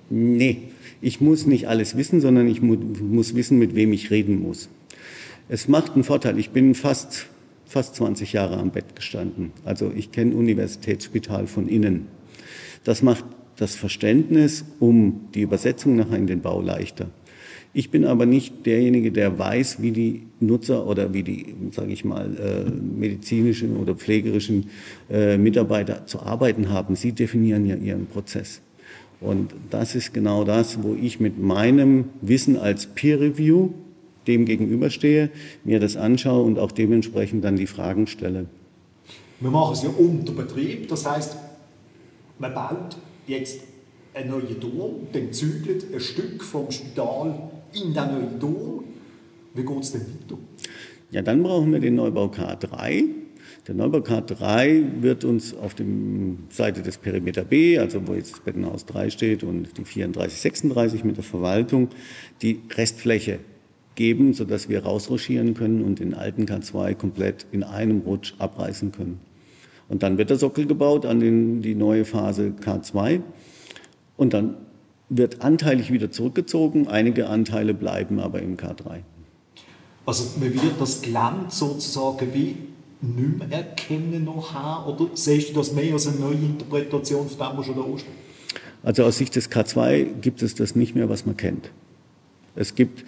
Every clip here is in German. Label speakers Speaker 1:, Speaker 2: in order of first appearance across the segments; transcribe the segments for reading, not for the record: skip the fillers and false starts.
Speaker 1: Nee, ich muss nicht alles wissen, sondern ich muss wissen, mit wem ich reden muss. Es macht einen Vorteil. Ich bin fast 20 Jahre am Bett gestanden. Also ich kenne Universitätsspital von innen. Das macht das Verständnis um die Übersetzung nachher in den Bau leichter. Ich bin aber nicht derjenige, der weiß, wie die Nutzer oder wie die, sage ich mal, medizinischen oder pflegerischen Mitarbeiter zu arbeiten haben. Sie definieren ja ihren Prozess. Und das ist genau das, wo ich mit meinem Wissen als Peer Review dem gegenüberstehe, mir das anschaue und auch dementsprechend dann die Fragen stelle.
Speaker 2: Wir machen es ja unter Betrieb, das heisst, man baut jetzt einen neuen Turm, dann zügelt ein Stück vom Spital in den neuen Turm. Wie geht es denn weiter?
Speaker 1: Ja, dann brauchen wir den Neubau K3. Der Neubau K3 wird uns auf der Seite des Perimeter B, also wo jetzt das Bettenhaus 3 steht und die 34, 36 mit der Verwaltung, die Restfläche geben, sodass wir rausruschieren können und den alten K2 komplett in einem Rutsch abreißen können. Und dann wird der Sockel gebaut an die neue Phase K2 und dann wird anteilig wieder zurückgezogen. Einige Anteile bleiben aber im K3.
Speaker 2: Also man wird das Gelände sozusagen wie nicht mehr erkennen nachher, oder siehst du das mehr als eine neue Interpretation von dem, was schon da steht?
Speaker 1: Also aus Sicht des K2 gibt es das nicht mehr, was man kennt. Es gibt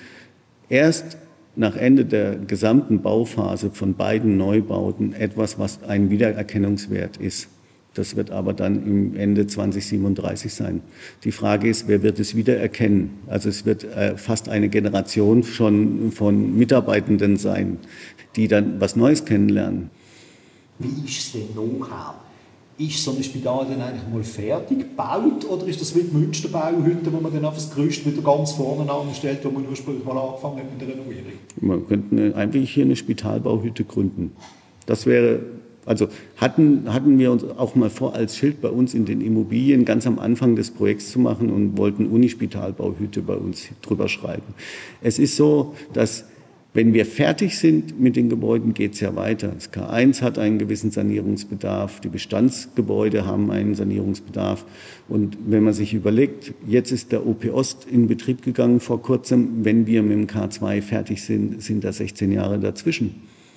Speaker 1: erst nach Ende der gesamten Bauphase von beiden Neubauten etwas, was ein Wiedererkennungswert ist. Das wird aber dann im Ende 2037 sein. Die Frage ist, wer wird es wiedererkennen? Also es wird fast eine Generation schon von Mitarbeitenden sein, die dann was Neues kennenlernen.
Speaker 2: Wie ist es denn nachher? Ist so ein Spital dann eigentlich mal fertig gebaut oder ist das wie die Münsterbauhütte, wo man dann auf das Gerüst wieder ganz vorne anstellt, wo man ursprünglich mal angefangen hat mit der Renovierung?
Speaker 1: Man könnte eigentlich hier eine Spitalbauhütte gründen. Das wäre, also hatten wir uns auch mal vor, als Schild bei uns in den Immobilien ganz am Anfang des Projekts zu machen und wollten Unispitalbauhütte bei uns drüber schreiben. Es ist so, dass wenn wir fertig sind mit den Gebäuden, geht es ja weiter. Das K1 hat einen gewissen Sanierungsbedarf, die Bestandsgebäude haben einen Sanierungsbedarf. Und wenn man sich überlegt, jetzt ist der OP Ost in Betrieb gegangen vor kurzem, wenn wir mit dem K2 fertig sind, sind da 16 Jahre dazwischen.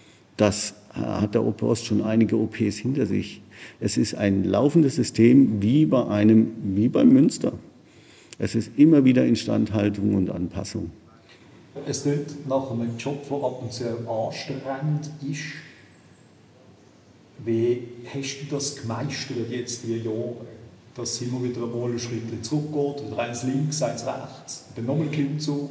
Speaker 1: Das hat der OP Ost schon einige OPs hinter sich. Es ist ein laufendes System wie beim Münster. Es ist immer wieder Instandhaltung und Anpassung.
Speaker 2: Es klingt nach einem Job, der ab und zu anstrengend ist. Wie hast du das gemeistert jetzt die Jahre? Dass immer wieder einmal ein Schritt zurückgeht, wieder eins links, eins rechts, dann nochmal ein Klimmzug?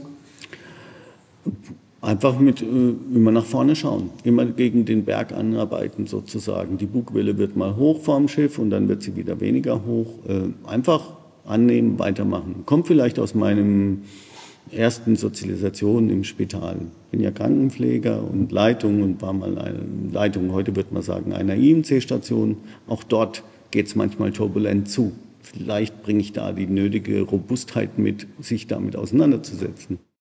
Speaker 1: Einfach mit immer nach vorne schauen, immer gegen den Berg anarbeiten sozusagen. Die Bugwelle wird mal hoch vorm Schiff und dann wird sie wieder weniger hoch. Einfach annehmen, weitermachen. Kommt vielleicht aus meinem ersten Sozialisation im Spital. Ich bin ja Krankenpfleger und Leitung und war mal eine Leitung, heute wird man sagen, einer IMC-Station. Auch dort geht es manchmal turbulent zu. Vielleicht bringe ich da die nötige Robustheit mit, sich damit auseinanderzusetzen.